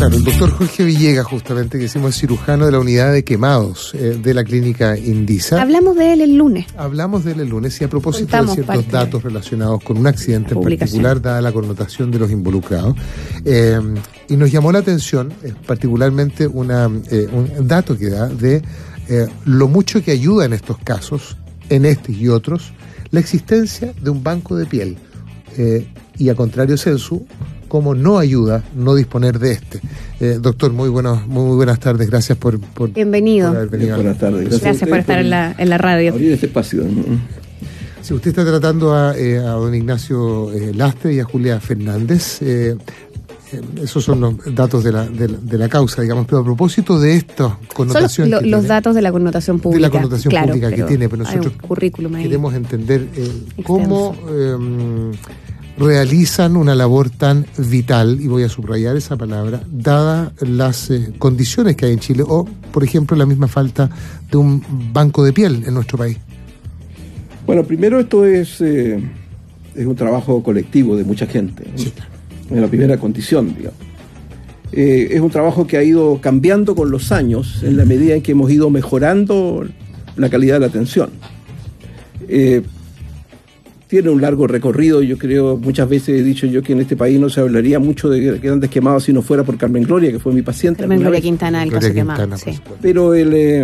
Claro, el doctor Jorge Villegas, justamente, que hicimos cirujano de la unidad de quemados de la clínica Indisa. Hablamos de él el lunes. Hablamos de él el lunes y a propósito de ciertos datos relacionados con un accidente en particular, dada la connotación de los involucrados. Y nos llamó la atención, particularmente un dato que da de lo mucho que ayuda en estos casos, en este y otros, la existencia de un banco de piel. Y a contrario, Celsu, cómo no ayuda no disponer de este. Doctor, muy buenas tardes. Gracias por bienvenido. Por haber venido. Buenas tardes. Gracias por estar en la radio. Abrir este espacio, ¿no? Si usted está tratando a don Ignacio Lastre y a Julia Fernández, esos son los datos de la causa, digamos, pero a propósito de esta connotación. Son los datos de la connotación pública. De la connotación pública que tiene, pero nosotros queremos entender cómo realizan una labor tan vital, y voy a subrayar esa palabra, dadas las condiciones que hay en Chile, o, por ejemplo, la misma falta de un banco de piel en nuestro país. Bueno, primero esto es un trabajo colectivo de mucha gente, ¿no? Sí. Es la primera condición, digamos. Es un trabajo que ha ido cambiando con los años, en la medida en que hemos ido mejorando la calidad de la atención. Tiene un largo recorrido. Yo creo, muchas veces he dicho yo que en este país no se hablaría mucho de grandes quemados si no fuera por Carmen Gloria, que fue mi paciente. Carmen Gloria Quintana, el caso quemado, sí. Pero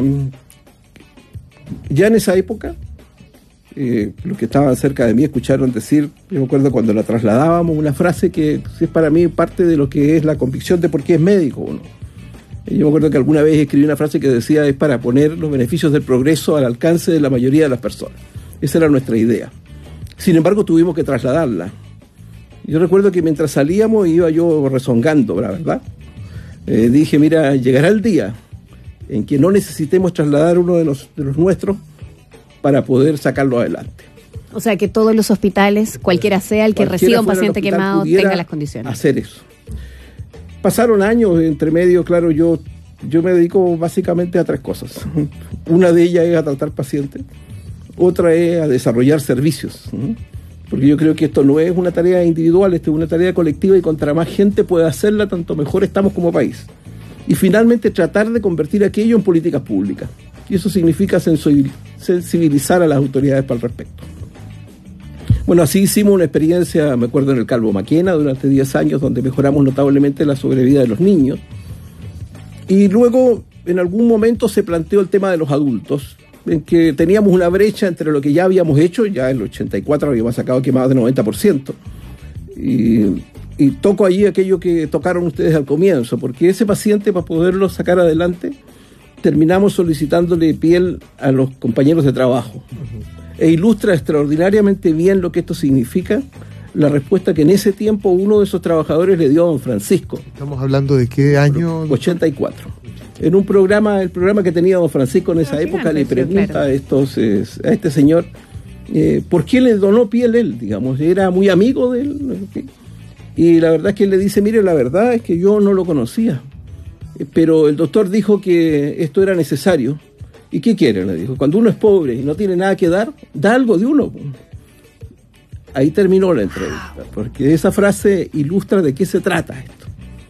ya en esa época, los que estaban cerca de mí escucharon decir, yo me acuerdo cuando la trasladábamos, una frase que es para mí parte de lo que es la convicción de por qué es médico uno. Yo me acuerdo que alguna vez escribí una frase que decía, es para poner los beneficios del progreso al alcance de la mayoría de las personas. Esa era nuestra idea. Sin embargo, tuvimos que trasladarla. Yo recuerdo que mientras salíamos iba yo rezongando, la verdad. Dije, mira, llegará el día en que no necesitemos trasladar uno de los nuestros para poder sacarlo adelante. O sea, que todos los hospitales, cualquiera sea el que reciba un paciente quemado, tenga las condiciones. Hacer eso. Pasaron años entre medio, claro, yo me dedico básicamente a 3 cosas. Una de ellas es a tratar pacientes. Otra es a desarrollar servicios, ¿no? Porque yo creo que esto no es una tarea individual, esto es una tarea colectiva, y contra más gente pueda hacerla, tanto mejor estamos como país. Y finalmente tratar de convertir aquello en políticas públicas. Y eso significa sensibilizar a las autoridades para el respecto. Bueno, así hicimos una experiencia, me acuerdo, en el Calvo Maquena durante 10 años, donde mejoramos notablemente la sobrevida de los niños. Y luego, en algún momento, se planteó el tema de los adultos, en que teníamos una brecha entre lo que ya habíamos hecho. Ya en el 84 habíamos sacado quemados de 90%. Y toco allí aquello que tocaron ustedes al comienzo, porque ese paciente, para poderlo sacar adelante, terminamos solicitándole piel a los compañeros de trabajo. E ilustra extraordinariamente bien lo que esto significa, la respuesta que en ese tiempo uno de esos trabajadores le dio a don Francisco. ¿Estamos hablando de qué año? 84. En un programa, el programa que tenía don Francisco en esa época, le pregunta a este señor por qué le donó piel él, digamos, era muy amigo de él. Y la verdad es que él le dice, mire, la verdad es que yo no lo conocía, pero el doctor dijo que esto era necesario. ¿Y qué quiere? Le dijo, cuando uno es pobre y no tiene nada que dar, da algo de uno. Ahí terminó la entrevista, porque esa frase ilustra de qué se trata esto.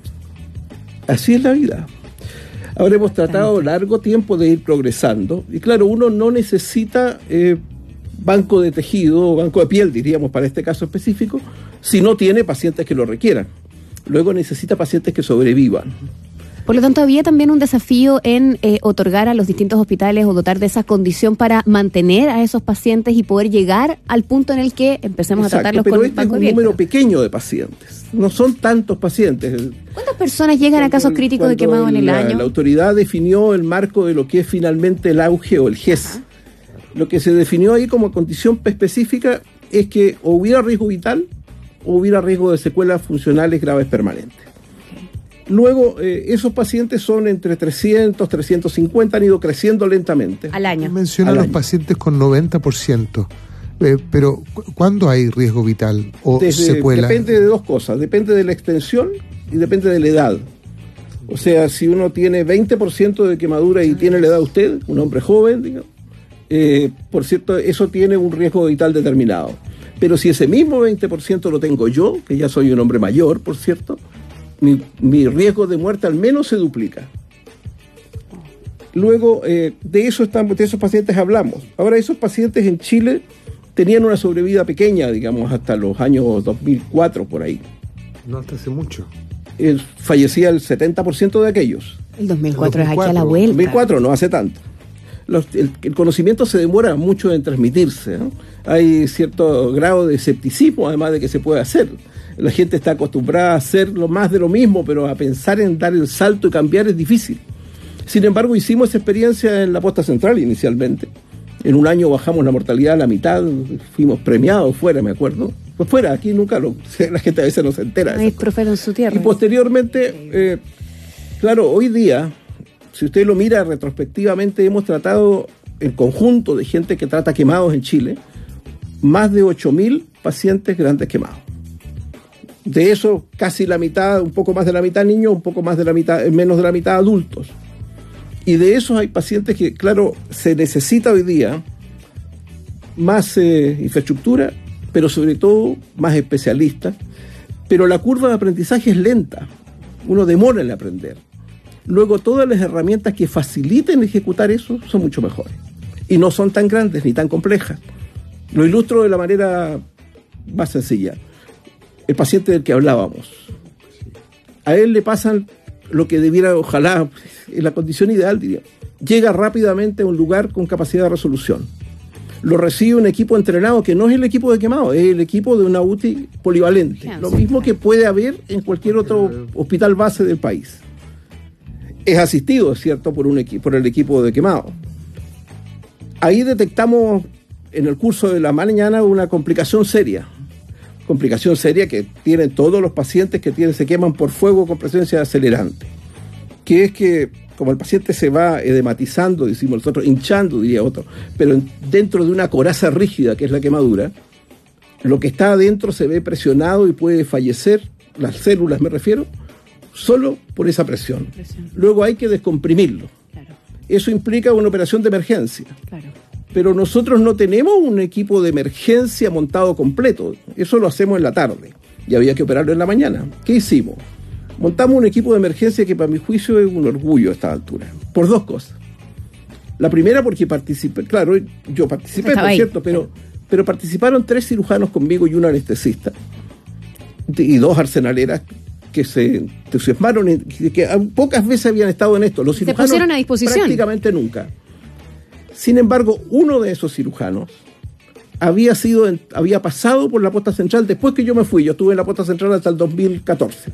Así es la vida. Ahora hemos tratado largo tiempo de ir progresando, y claro, uno no necesita banco de tejido o banco de piel, diríamos, para este caso específico, si no tiene pacientes que lo requieran. Luego necesita pacientes que sobrevivan. Por lo tanto, había también un desafío en otorgar a los distintos hospitales o dotar de esa condición para mantener a esos pacientes y poder llegar al punto en el que empecemos a tratarlos con este es un número pequeño de pacientes. No son tantos pacientes. ¿Cuántas personas llegan a casos críticos de quemado en el año? La autoridad definió el marco de lo que es finalmente el auge o el GES. Ajá. Lo que se definió ahí como condición específica es que o hubiera riesgo vital o hubiera riesgo de secuelas funcionales graves permanentes. Luego, esos pacientes son entre 300, 350, han ido creciendo lentamente. Al año. Menciona los pacientes con 90%. Pero, ¿cuándo hay riesgo vital o secuela? Depende de 2 cosas. Depende de la extensión y depende de la edad. O sea, si uno tiene 20% de quemadura y tiene la edad de usted, un hombre joven, digamos, por cierto, eso tiene un riesgo vital determinado. Pero si ese mismo 20% lo tengo yo, que ya soy un hombre mayor, por cierto, mi riesgo de muerte al menos se duplica. Luego, de esos pacientes hablamos. Ahora, esos pacientes en Chile tenían una sobrevida pequeña, digamos, hasta los años 2004, por ahí. No hasta hace mucho. Fallecía el 70% de aquellos. El 2004 es aquí a la vuelta. 2004, no hace tanto. El conocimiento se demora mucho en transmitirse, ¿no? Hay cierto grado de escepticismo, además de que se puede hacer. La gente está acostumbrada a hacer más de lo mismo, pero a pensar en dar el salto y cambiar es difícil. Sin embargo, hicimos esa experiencia en la Posta Central inicialmente. En un año bajamos la mortalidad a la mitad, fuimos premiados fuera, me acuerdo. Pues fuera, aquí nunca la gente a veces no se entera. Ahí profeta en su tierra. Y posteriormente, claro, hoy día, si usted lo mira retrospectivamente, hemos tratado el conjunto de gente que trata quemados en Chile, más de 8.000 pacientes grandes quemados. De eso, casi la mitad, un poco más de la mitad niños, un poco más de la mitad, menos de la mitad adultos. Y de esos hay pacientes que, claro, se necesita hoy día más infraestructura, pero sobre todo más especialistas. Pero la curva de aprendizaje es lenta. Uno demora en aprender. Luego, todas las herramientas que faciliten ejecutar eso son mucho mejores. Y no son tan grandes ni tan complejas. Lo ilustro de la manera más sencilla. El paciente del que hablábamos. A él le pasan lo que debiera, ojalá, en la condición ideal, diría. Llega rápidamente a un lugar con capacidad de resolución. Lo recibe un equipo entrenado que no es el equipo de quemado, es el equipo de una UTI polivalente. Lo mismo que puede haber en cualquier otro hospital base del país. Es asistido, ¿cierto?, por el equipo de quemado. Ahí detectamos en el curso de la mañana una complicación seria que tienen todos los pacientes que se queman por fuego con presencia de acelerante, que es que como el paciente se va edematizando, decimos nosotros, hinchando, diría otro, pero dentro de una coraza rígida que es la quemadura, lo que está adentro se ve presionado y puede fallecer, las células me refiero, solo por esa presión. Luego hay que descomprimirlo. Claro. Eso implica una operación de emergencia. Claro. Pero nosotros no tenemos un equipo de emergencia montado completo. Eso lo hacemos en la tarde. Y había que operarlo en la mañana. ¿Qué hicimos? Montamos un equipo de emergencia que para mi juicio es un orgullo a esta altura. Por dos cosas. La primera porque participé. Claro, yo participé, por cierto, pero participaron 3 cirujanos conmigo y un anestesista. Y 2 arsenaleras que se entusiasmaron, que pocas veces habían estado en esto. Los cirujanos se pusieron a disposición. Prácticamente nunca. Sin embargo, uno de esos cirujanos había pasado por la Posta Central después que yo me fui. Yo estuve en la Posta Central hasta el 2014.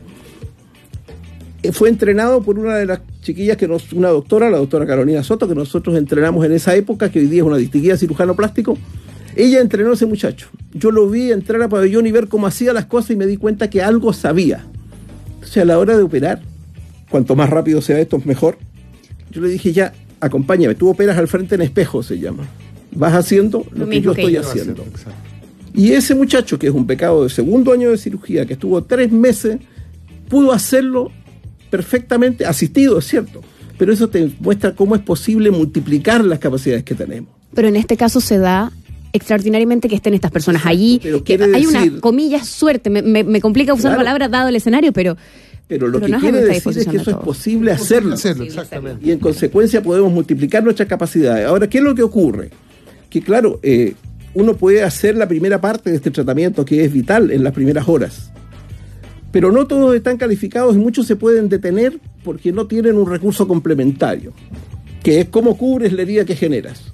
Fue entrenado por una de las chiquillas, una doctora, la doctora Carolina Soto, que nosotros entrenamos en esa época, que hoy día es una distinguida cirujano plástico. Ella entrenó a ese muchacho. Yo lo vi entrar a pabellón y ver cómo hacía las cosas y me di cuenta que algo sabía. Entonces, a la hora de operar, cuanto más rápido sea esto, mejor. Yo le dije, ya, acompáñame, tú operas al frente en espejo, se llama. Vas haciendo lo que yo estoy haciendo. Y ese muchacho, que es un pecado de segundo año de cirugía, que estuvo 3 meses, pudo hacerlo perfectamente, asistido, es cierto. Pero eso te muestra cómo es posible multiplicar las capacidades que tenemos. Pero en este caso se da extraordinariamente que estén estas personas. Exacto, allí, que hay una, comillas, suerte. Me complica usar la palabra dado el escenario, pero lo que quiere decir es que eso es posible hacerlo. Exactamente. Y en consecuencia podemos multiplicar nuestras capacidades. Ahora, ¿qué es lo que ocurre? Que claro, uno puede hacer la primera parte de este tratamiento, que es vital en las primeras horas. Pero no todos están calificados y muchos se pueden detener porque no tienen un recurso complementario, que es cómo cubres la herida que generas.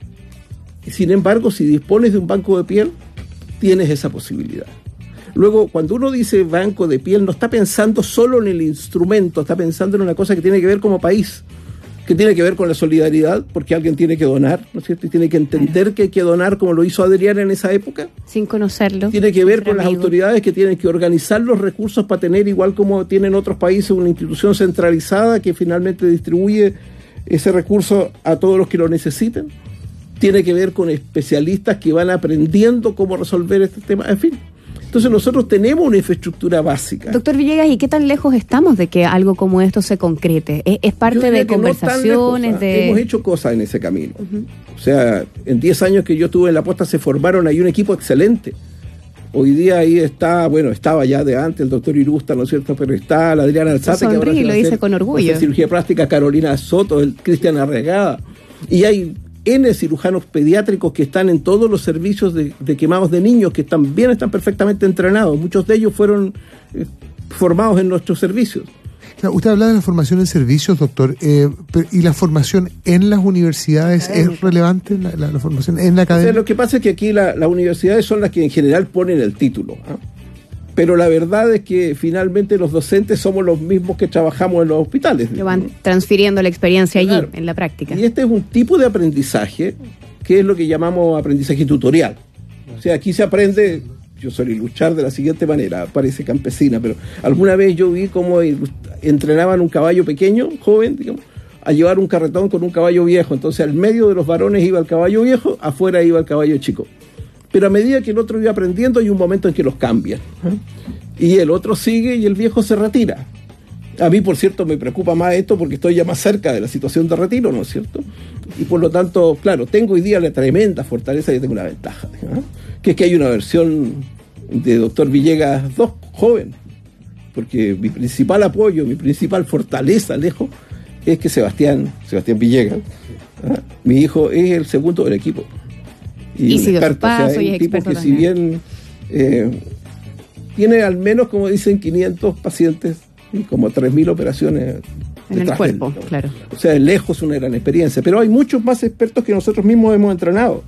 Y sin embargo, si dispones de un banco de piel, tienes esa posibilidad. Luego, cuando uno dice banco de piel, no está pensando solo en el instrumento, está pensando en una cosa que tiene que ver como país, que tiene que ver con la solidaridad, porque alguien tiene que donar, ¿no es cierto? Y tiene que entender que hay que donar como lo hizo Adriana en esa época. Sin conocerlo. Tiene que ver con las autoridades que tienen que organizar los recursos para tener, igual como tienen otros países, una institución centralizada que finalmente distribuye ese recurso a todos los que lo necesiten. Tiene que ver con especialistas que van aprendiendo cómo resolver este tema, en fin. Entonces nosotros tenemos una infraestructura básica. Doctor Villegas, ¿y qué tan lejos estamos de que algo como esto se concrete? ¿Es parte de conversaciones? No hemos hecho cosas en ese camino. O sea, en 10 años que yo estuve en la Posta se formaron ahí un equipo excelente. Hoy día ahí está, bueno, estaba ya de antes el doctor Irusta, ¿no es cierto? Pero está la Adriana Alzate, que ahora lo dice con orgullo. Cirugía plástica Carolina Soto, el Cristian Arregada. Y hay N cirujanos pediátricos que están en todos los servicios de quemados de niños, que también están perfectamente entrenados. Muchos de ellos fueron formados en nuestros servicios. Claro, usted habla de la formación en servicios, doctor, ¿y la formación en las universidades es relevante, la formación en la academia? O sea, lo que pasa es que aquí las universidades son las que en general ponen el título, ¿eh? Pero la verdad es que finalmente los docentes somos los mismos que trabajamos en los hospitales. Que van transfiriendo la experiencia allí, en la práctica. Y este es un tipo de aprendizaje que es lo que llamamos aprendizaje tutorial. O sea, aquí se aprende... Yo suelo ilustrar de la siguiente manera, parece campesina, pero alguna vez yo vi cómo entrenaban un caballo pequeño, joven, digamos, a llevar un carretón con un caballo viejo. Entonces al medio de los varones iba el caballo viejo, afuera iba el caballo chico. Pero a medida que el otro iba aprendiendo hay un momento en que los cambian, ¿eh? Y el otro sigue y el viejo se retira. A mí, por cierto, me preocupa más esto porque estoy ya más cerca de la situación de retiro, ¿no es cierto? Y por lo tanto, claro, tengo hoy día la tremenda fortaleza y tengo una ventaja, ¿eh? Que es que hay una versión de Dr. Villegas 2, joven, porque mi principal apoyo, mi principal fortaleza, lejos, es que Sebastián Villegas, ¿eh? Mi hijo es el segundo del equipo. Y un experto, paso, o sea, es un tipo que también. Si bien tiene al menos, como dicen, 500 pacientes y como 3.000 operaciones en el cuerpo, claro. O sea, lejos una gran experiencia, pero hay muchos más expertos que nosotros mismos hemos entrenado.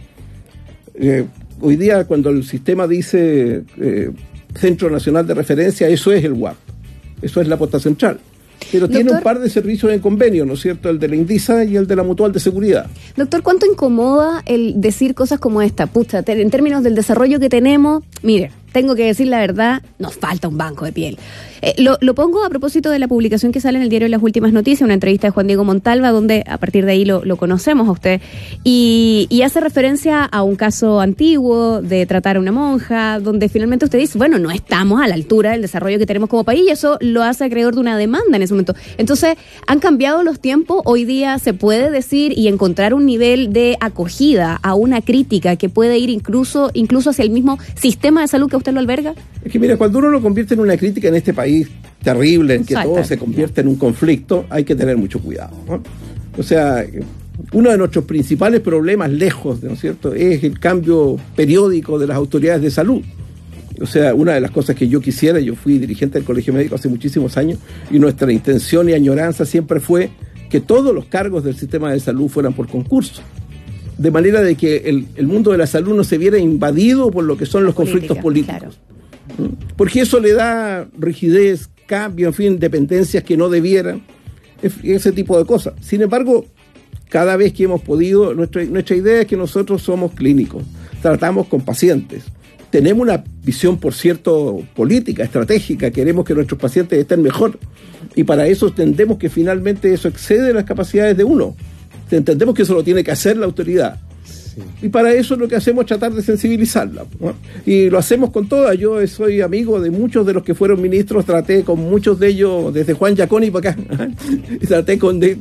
Hoy día, cuando el sistema dice Centro Nacional de Referencia, eso es el UAP, eso es la posta central. Pero doctor, tiene un par de servicios en convenio, ¿no es cierto? El de la Indisa y el de la Mutual de Seguridad. Doctor, ¿cuánto incomoda el decir cosas como esta? Pucha, en términos del desarrollo que tenemos, mire, tengo que decir la verdad, nos falta un banco de piel. Lo pongo a propósito de la publicación que sale en el diario Las Últimas Noticias, una entrevista de Juan Diego Montalva, donde a partir de ahí lo conocemos a usted, y hace referencia a un caso antiguo de tratar a una monja, donde finalmente usted dice, bueno, no estamos a la altura del desarrollo que tenemos como país, y eso lo hace acreedor de una demanda en ese momento. Entonces, han cambiado los tiempos, hoy día se puede decir y encontrar un nivel de acogida a una crítica que puede ir incluso hacia el mismo sistema de salud que usted lo alberga. Es que mira, cuando uno lo convierte en una crítica en este país terrible, en que todo se convierte en un conflicto, hay que tener mucho cuidado, ¿no? O sea, uno de nuestros principales problemas, lejos, ¿no es cierto?, es el cambio periódico de las autoridades de salud. O sea, una de las cosas que yo quisiera, yo fui dirigente del Colegio Médico hace muchísimos años, y nuestra intención y añoranza siempre fue que todos los cargos del sistema de salud fueran por concurso, de manera de que el mundo de la salud no se viera invadido por lo que son los conflictos políticos. Claro. Porque eso le da rigidez, cambio, en fin, dependencias que no debieran, ese tipo de cosas. Sin embargo, cada vez que hemos podido, nuestra idea es que nosotros somos clínicos, tratamos con pacientes, tenemos una visión, por cierto, política, estratégica, queremos que nuestros pacientes estén mejor, y para eso entendemos que finalmente eso excede las capacidades de uno, entendemos que eso lo tiene que hacer la autoridad. Sí. Y para eso lo que hacemos es tratar de sensibilizarla, ¿no? Y lo hacemos con todas. Yo soy amigo de muchos de los que fueron ministros, traté con muchos de ellos, desde Juan Giaconi para acá, y traté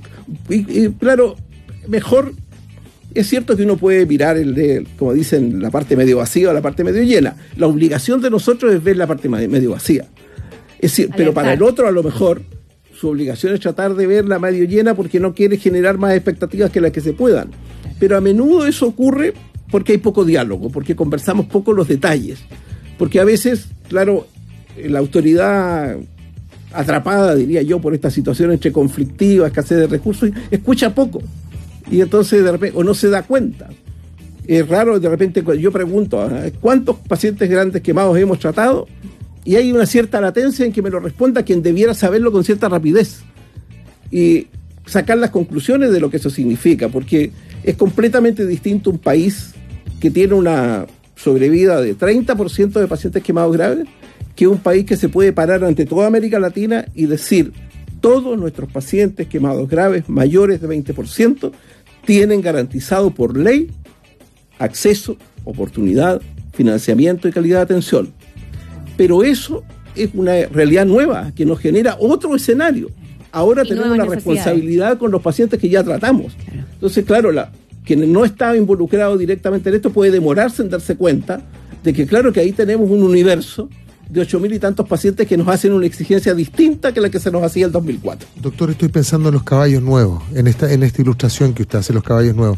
y claro, mejor, es cierto que uno puede mirar como dicen, la parte medio vacía o la parte medio llena. La obligación de nosotros es ver la parte medio vacía. Es decir, pero para el otro a lo mejor su obligación es tratar de verla medio llena porque no quiere generar más expectativas que las que se puedan. Pero a menudo eso ocurre porque hay poco diálogo, porque conversamos poco los detalles. Porque a veces, claro, la autoridad atrapada, diría yo, por esta situación entre conflictiva, escasez de recursos, escucha poco. Y entonces de repente, o no se da cuenta. Es raro, de repente, yo pregunto, ¿cuántos pacientes grandes quemados hemos tratado? Y hay una cierta latencia en que me lo responda quien debiera saberlo con cierta rapidez. Y sacar las conclusiones de lo que eso significa, porque es completamente distinto un país que tiene una sobrevida de 30% de pacientes quemados graves que un país que se puede parar ante toda América Latina y decir, todos nuestros pacientes quemados graves mayores de 20% tienen garantizado por ley acceso, oportunidad, financiamiento y calidad de atención. Pero eso es una realidad nueva que nos genera otro escenario. Ahora tenemos una responsabilidad con los pacientes que ya tratamos. Claro. Entonces, claro, quien no está involucrado directamente en esto puede demorarse en darse cuenta de que claro que ahí tenemos un universo de 8.000 y tantos pacientes que nos hacen una exigencia distinta que la que se nos hacía en 2004. Doctor, estoy pensando en los caballos nuevos, en esta ilustración que usted hace, los caballos nuevos.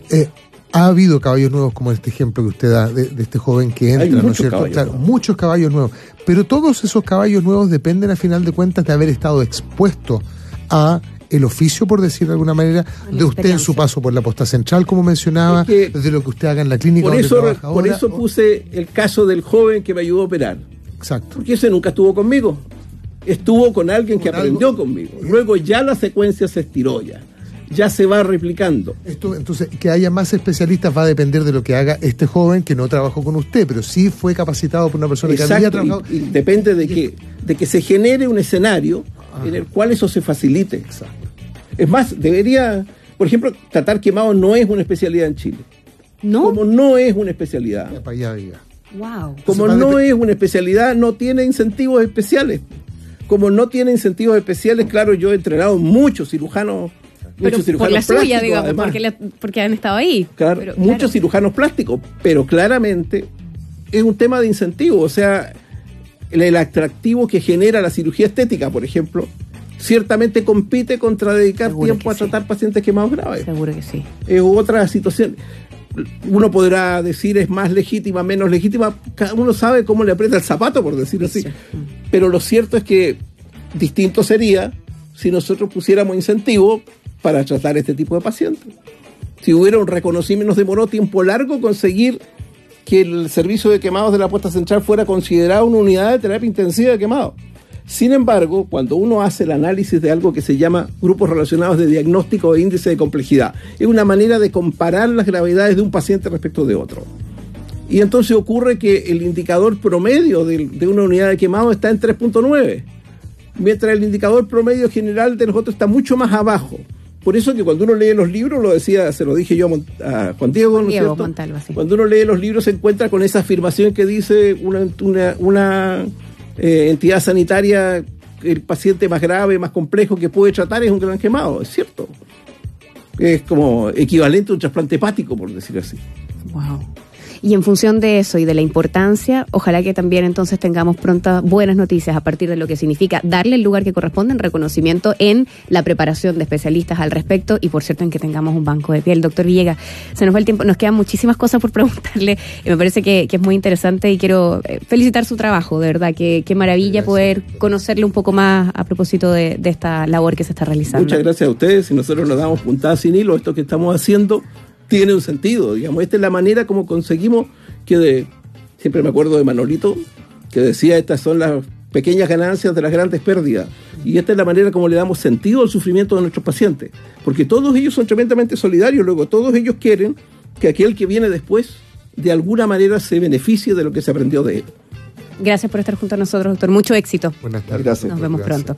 ¿Ha habido caballos nuevos como este ejemplo que usted da de este joven que entra, ¿no es cierto? Claro, muchos caballos nuevos. Pero todos esos caballos nuevos dependen, a final de cuentas, de haber estado expuesto a el oficio, por decir de alguna manera, de usted en su paso por la posta central, como mencionaba, de lo que usted haga en la clínica donde trabaja ahora. Por eso puse el caso del joven que me ayudó a operar. Exacto. Porque ese nunca estuvo conmigo. Estuvo con alguien que aprendió conmigo. Luego ya la secuencia se estiró ya se va replicando. Entonces, que haya más especialistas va a depender de lo que haga este joven que no trabajó con usted, pero sí fue capacitado por una persona que había trabajado. Y depende de que se genere un escenario en el cual eso se facilite. Exacto. Es más, debería, por ejemplo, tratar quemados no es una especialidad en Chile. ¿No? Como no es una especialidad. Para allá, diga. Wow. Como no es una especialidad, no tiene incentivos especiales. Como no tiene incentivos especiales, claro, yo he entrenado muchos cirujanos. Pero por la suya, digamos, porque han estado ahí. Claro, muchos cirujanos plásticos, pero claramente es un tema de incentivo. O sea, el atractivo que genera la cirugía estética, por ejemplo, ciertamente compite contra dedicar tiempo a tratar pacientes quemados graves. Seguro que sí. Es otra situación. Uno podrá decir es más legítima, menos legítima. Cada uno sabe cómo le aprieta el zapato, por decirlo así. Sí. Pero lo cierto es que distinto sería si nosotros pusiéramos incentivo para tratar este tipo de pacientes. Si hubiera un reconocimiento, nos demoró tiempo largo conseguir que el servicio de quemados de la posta central fuera considerado una unidad de terapia intensiva de quemados. Sin embargo, cuando uno hace el análisis de algo que se llama grupos relacionados de diagnóstico e índice de complejidad, es una manera de comparar las gravedades de un paciente respecto de otro. Y entonces ocurre que el indicador promedio de una unidad de quemado está en 3.9, mientras el indicador promedio general de nosotros está mucho más abajo. Por eso que cuando uno lee los libros, se lo dije yo a Juan Diego, ¿no es cierto? Montalva, sí. Cuando uno lee los libros se encuentra con esa afirmación que dice una entidad sanitaria, el paciente más grave, más complejo que puede tratar es un gran quemado, es cierto. Es como equivalente a un trasplante hepático, por decirlo así. Wow. Y en función de eso y de la importancia, ojalá que también entonces tengamos prontas buenas noticias a partir de lo que significa darle el lugar que corresponde en reconocimiento en la preparación de especialistas al respecto y, por cierto, en que tengamos un banco de piel. Doctor Villegas, se nos va el tiempo, nos quedan muchísimas cosas por preguntarle y me parece que es muy interesante y quiero felicitar su trabajo, de verdad, qué maravilla poder conocerle un poco más a propósito de esta labor que se está realizando. Muchas gracias a ustedes y nosotros nos damos puntadas sin hilo, esto que estamos haciendo tiene un sentido, digamos, esta es la manera como conseguimos siempre me acuerdo de Manolito, que decía, estas son las pequeñas ganancias de las grandes pérdidas, y esta es la manera como le damos sentido al sufrimiento de nuestros pacientes, porque todos ellos son tremendamente solidarios, luego todos ellos quieren que aquel que viene después, de alguna manera se beneficie de lo que se aprendió de él. Gracias por estar junto a nosotros, doctor, mucho éxito. Buenas tardes. Gracias. Nos vemos pronto.